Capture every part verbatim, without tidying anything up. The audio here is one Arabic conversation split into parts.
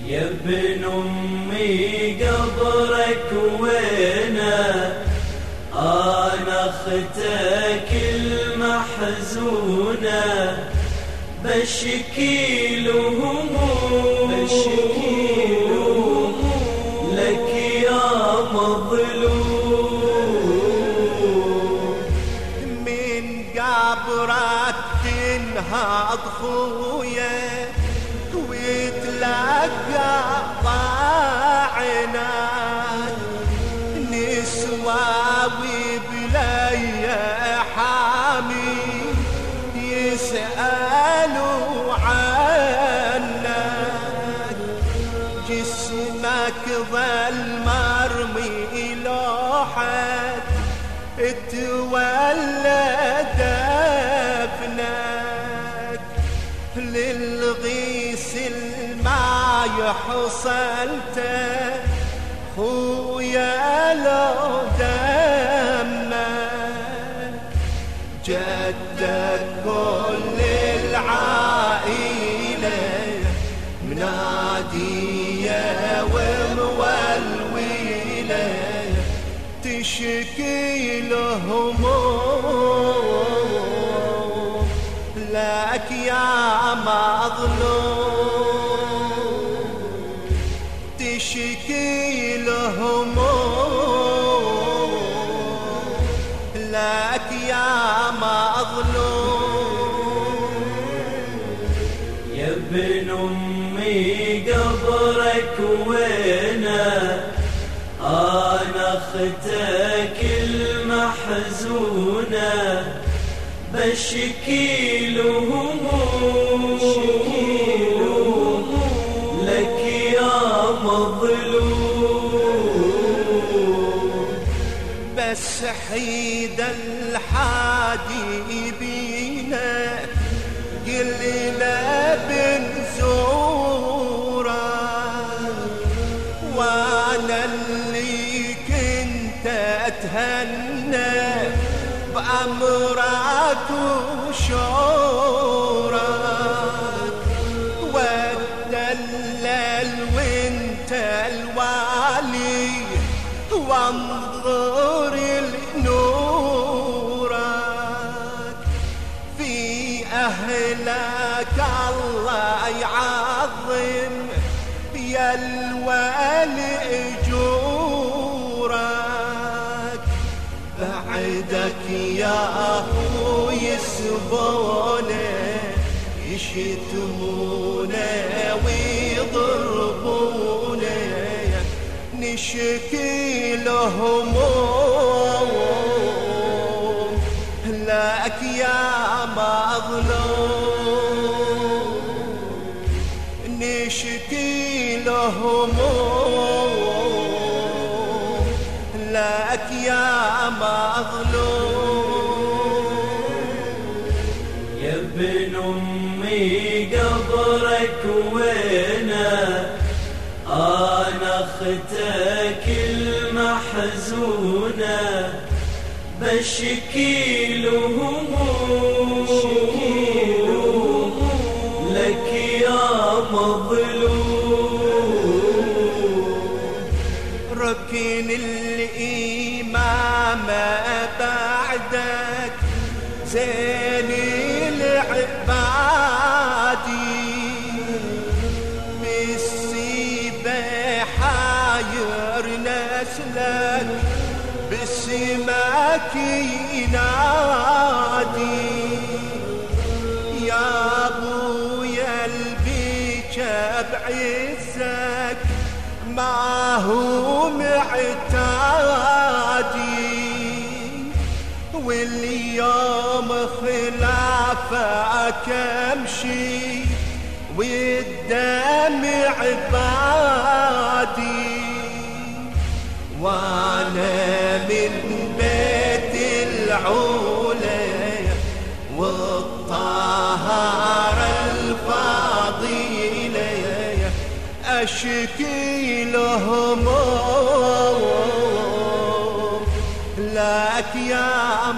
يا ابن أمي قبرك وينه، أنا أختك المحزونة، بشكي لهموم لك يا مظلوم. من قبرك تنهض خويا ويتلقى طاعنات، نسواوي بليا حامي يسألوا عنك، جسمك ظل مرمي لوحك تولى دفنك، للغيث ما يحصلته خويا لو دمك، جدك كل العائلة منادية ومولولة، تشكي لهموم لك يا مظلوم، تشكي لهموم لك يا مظلوم. يا ابن أمي قبرك وينه، أنا أختك المحزونة، بشكي لهموم لك يا مظلوم. بس حيد الحادي بينا قلنا بنزوره، وانا اللي كنت اتهنى بأمرك وشورك، واتدلل وانت الوالي وانظر لنورك، في أهلك الله يعظم يا الوالي أجورك، بعدك يا أخو يسبونه يشتمونه ويضربونه، نشكي لهموم لك يا مظلوم، نشكي لهموم لك يا مظلوم. يا ابن أمي قبرك وينه، أنا أختك المحزونة، بشكي لهموم لك يا مظلوم. ركن الإمام بعدك زين العبادي، بالسيبة حاير نسلك باسمك ينادي، يا ابويا البيك بعزك ما هو معتادي، واليوم خلافك امشي والدمع بادي، وانا من بيت العولة والطهارة الفضيلة، أشكي لهموم لك يا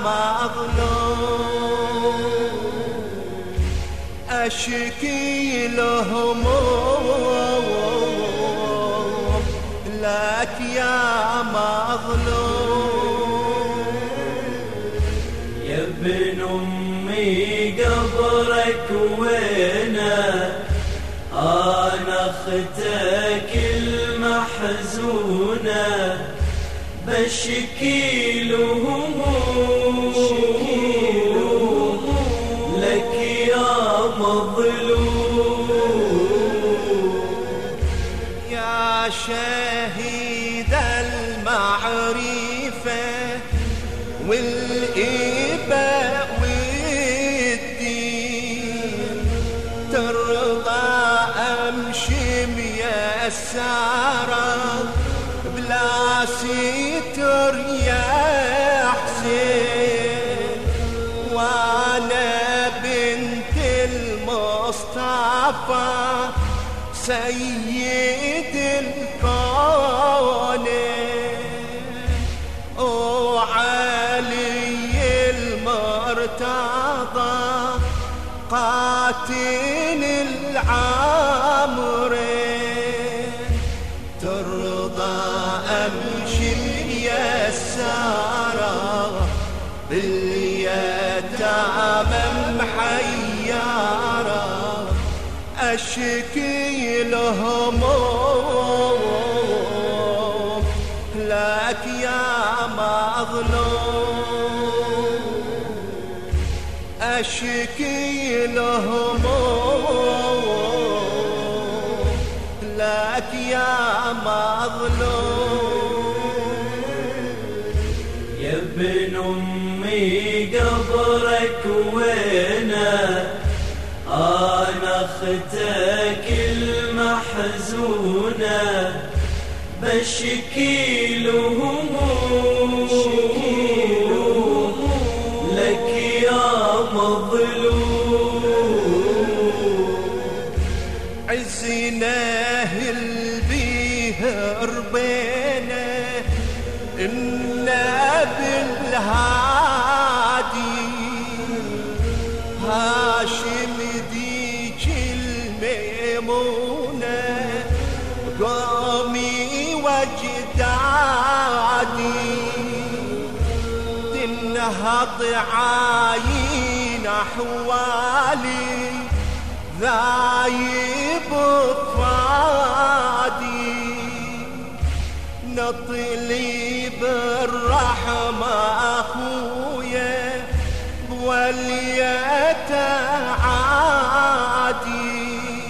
مظلوم، أشكي لهموم لك يا مظلوم. يا ابن أمي قبرك وينه، أنا أختك المحزونة بشكي لهموم لك يا مظلوم. يا شهيد المعرفة والإباء والدين، ترضى أمشي ميسرة بلا ستر يا حسين، وأنا بنت المصطفى سيد الكون، وعلي المرتضى قاتل العمر، ترضى أمشي ميسرة باليتامى محيرة، أشكي الهموم لك يا مظلوم، أشكي الهموم لك يا مظلوم. يا ابن أمي قبرك وينه، أنا أختك المحزونة بشكي لهموم لك يا مظلوم. عزنا البيه ربينا إنا بالهادي، هاشم ديك الميمونة قومي وجدادي، تنهض عاين أحوالي ذايب فادي، نطلي بالرحمة أخويا واليتعادي،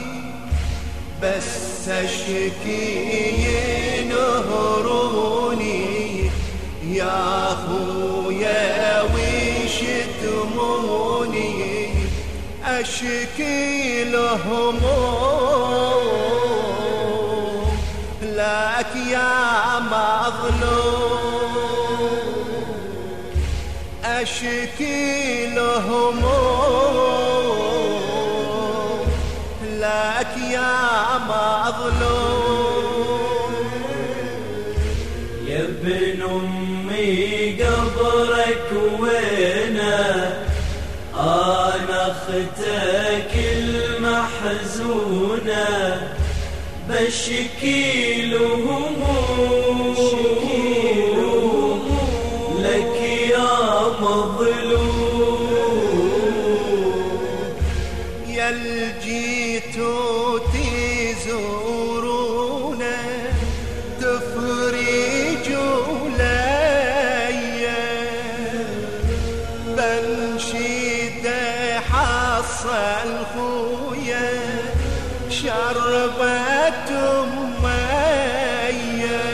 بس أشكي ينهروني يا أخويا ويشتموني، أشكي الهموم لك يا مظلوم، أشكي الهموم لك يا مظلوم. يا ابن أمي قبرك وينه، أنا أختك المحزونة بشكي لهموم لك يا مظلوم. يا الجيتوا تزورونا تفرجوا ليا، بنشد حصل خويا شربت مية،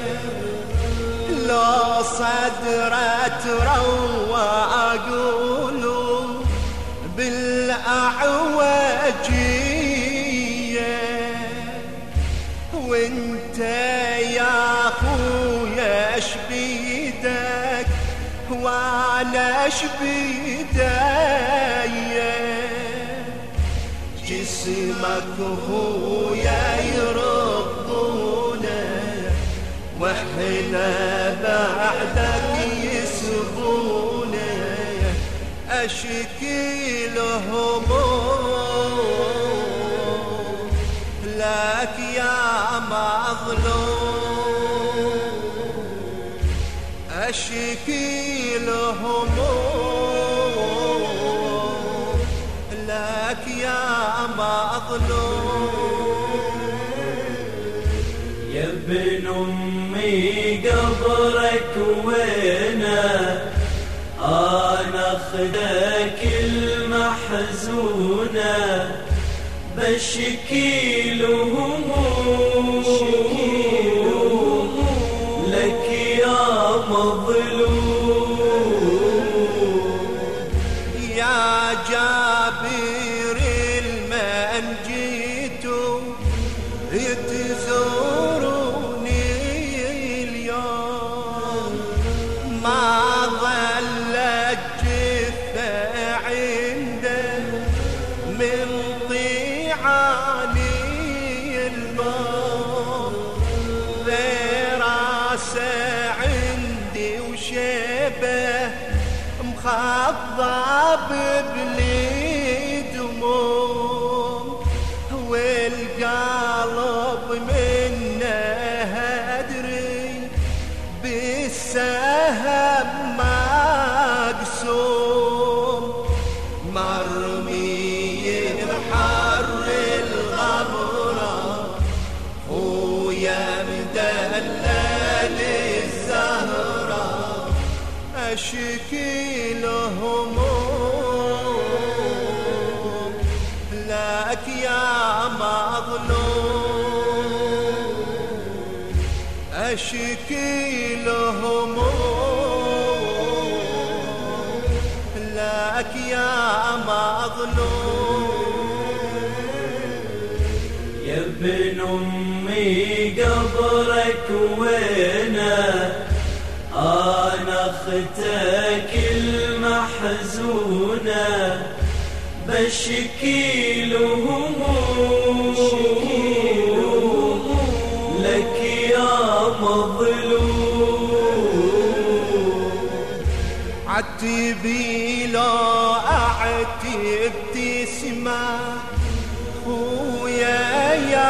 لو صدرت رواقولوا بالأعوجية، وانت يا خويا شبيدك وانا شبيدايا، جسمك هو يرضونا واحنا بعدك يسبونا، أشكي الهموم لك يا مظلوم. أشكي الهموم لك يا مظلوم. يا ابن أمي قبرك وينه، أنا أخدك المحزونة بشكي الهموم لك يا مظلوم. يا جابر المن جيتوا تزوروني اليوم، ما ظلت جثة عنده من ضيعاني الموت، راسه عندي وشيبه مخضب بليدموم، والقلب منه أدري بالسهم مقسوم، مرمي بحر الغبرة ويا مدلل الزهرة، أشكي الهموم لك يا مظلوم. أشكي الهموم لك يا مظلوم. يا ابن أمي قبرك وينه، أنا أختك المحزونة بشكي الهموم لك يا مظلوم. عتبي لو أعتب تسمع خويا يا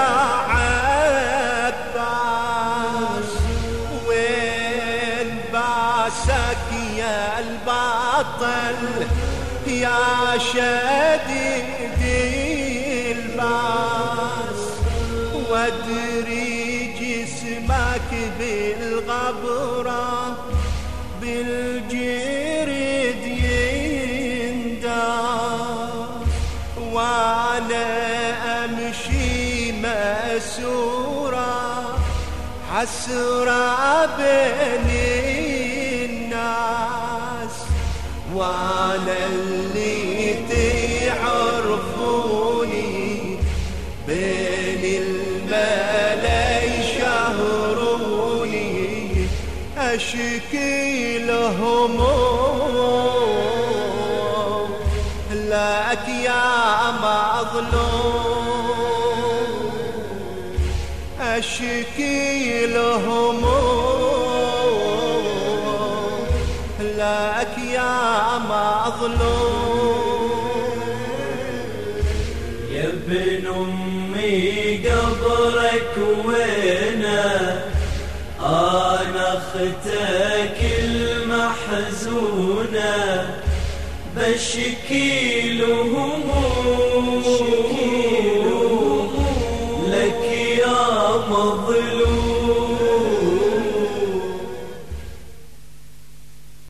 عباس، وين باسك يا البطل يا شديد الباس، وادري جسمك بالغبرة بالجرد ينداس، وانا امشي مسورة حسرة بين الناس، وانا اللي تعرفوني بين الملا يشهروني، أشكي الهموم لك يا مظلوم. أشكي الهموم لك يا مظلوم. يا ابن أمي قبرك وينه، أنا أختك المحزونة بشكي الهموم لك يا مظلوم.